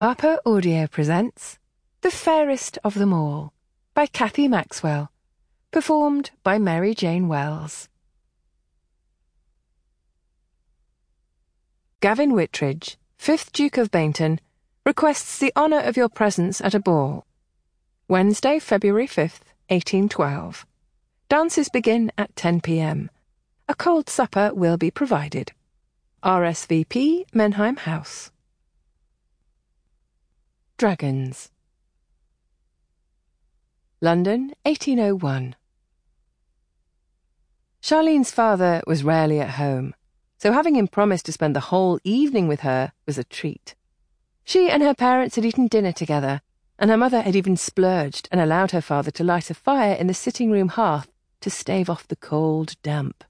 Harper Audio presents The Fairest of Them All by Kathy Maxwell, performed by Mary Jane Wells. Gavin Whitridge, 5th Duke of Baynton, requests the honour of your presence at a ball. Wednesday, February 5th, 1812. Dances begin at 10 p.m. A cold supper will be provided. RSVP, Menheim House. Dragons. London, 1801. Charlene's father was rarely at home, so having him promise to spend the whole evening with her was a treat. She and her parents had eaten dinner together, and her mother had even splurged and allowed her father to light a fire in the sitting-room hearth to stave off the cold damp.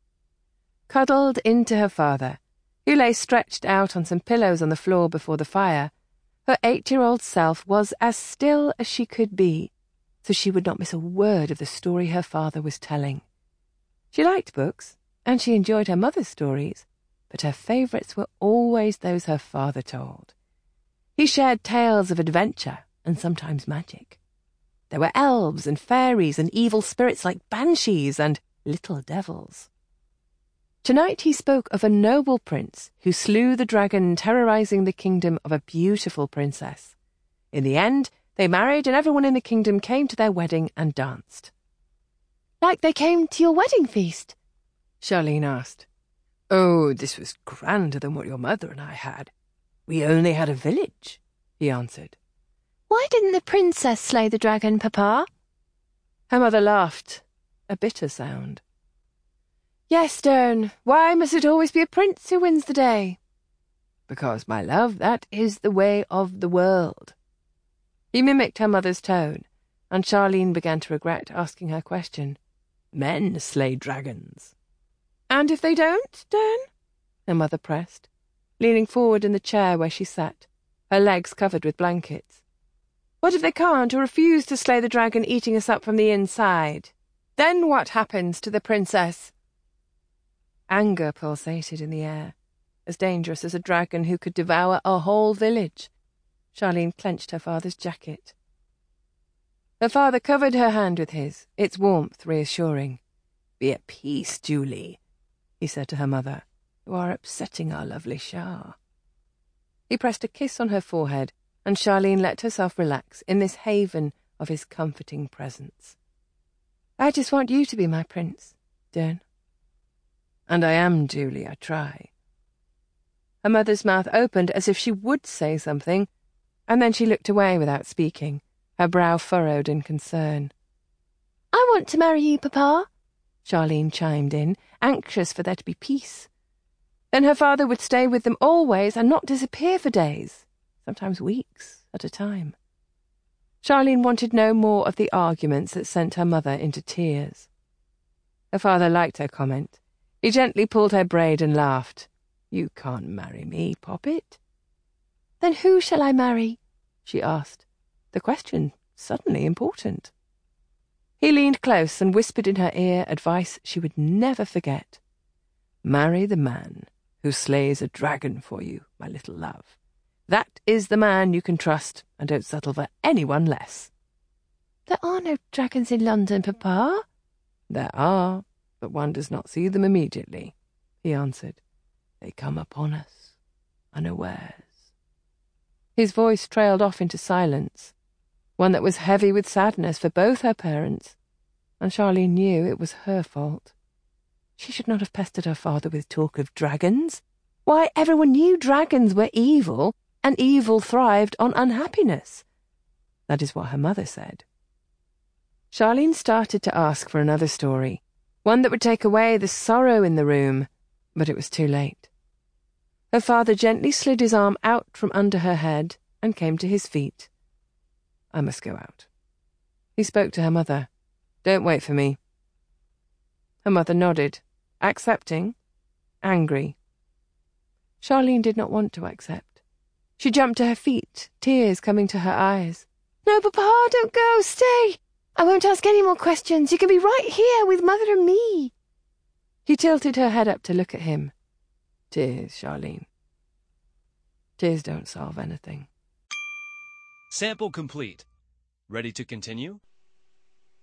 Cuddled into her father, who lay stretched out on some pillows on the floor before the fire, her 8-year-old self was as still as she could be, so she would not miss a word of the story her father was telling. She liked books, and she enjoyed her mother's stories, but her favourites were always those her father told. He shared tales of adventure and sometimes magic. There were elves and fairies and evil spirits like banshees and little devils. Tonight he spoke of a noble prince who slew the dragon terrorising the kingdom of a beautiful princess. In the end, they married and everyone in the kingdom came to their wedding and danced. Like they came to your wedding feast? Charlene asked. Oh, this was grander than what your mother and I had. We only had a village, he answered. Why didn't the princess slay the dragon, Papa? Her mother laughed, a bitter sound. Yes, Dern, why must it always be a prince who wins the day? Because, my love, that is the way of the world. He mimicked her mother's tone, and Charlene began to regret asking her question. Men slay dragons. And if they don't, Dern? Her mother pressed, leaning forward in the chair where she sat, her legs covered with blankets. What if they can't or refuse to slay the dragon eating us up from the inside? Then what happens to the princess? Anger pulsated in the air, as dangerous as a dragon who could devour a whole village. Charlene clenched her father's jacket. Her father covered her hand with his, its warmth reassuring. Be at peace, Julie, he said to her mother. You are upsetting our lovely Shah. He pressed a kiss on her forehead, and Charlene let herself relax in this haven of his comforting presence. I just want you to be my prince, Dern. And I am, Julie, I try. Her mother's mouth opened as if she would say something, and then she looked away without speaking, her brow furrowed in concern. I want to marry you, Papa, Charlene chimed in, anxious for there to be peace. Then her father would stay with them always and not disappear for days, sometimes weeks at a time. Charlene wanted no more of the arguments that sent her mother into tears. Her father liked her comment. He gently pulled her braid and laughed. You can't marry me, Poppet. Then who shall I marry? She asked, the question suddenly important. He leaned close and whispered in her ear advice she would never forget. Marry the man who slays a dragon for you, my little love. That is the man you can trust, and don't settle for anyone less. There are no dragons in London, Papa. There are, but one does not see them immediately, he answered. They come upon us, unawares. His voice trailed off into silence, one that was heavy with sadness for both her parents, and Charlene knew it was her fault. She should not have pestered her father with talk of dragons. Why, everyone knew dragons were evil, and evil thrived on unhappiness. That is what her mother said. Charlene started to ask for another story, one that would take away the sorrow in the room, but it was too late. Her father gently slid his arm out from under her head and came to his feet. I must go out. He spoke to her mother. Don't wait for me. Her mother nodded, accepting, angry. Charlene did not want to accept. She jumped to her feet, tears coming to her eyes. No, Papa, don't go, stay. I won't ask any more questions. You can be right here with Mother and me. He tilted her head up to look at him. Tears, Charlene. Tears don't solve anything. Sample complete. Ready to continue?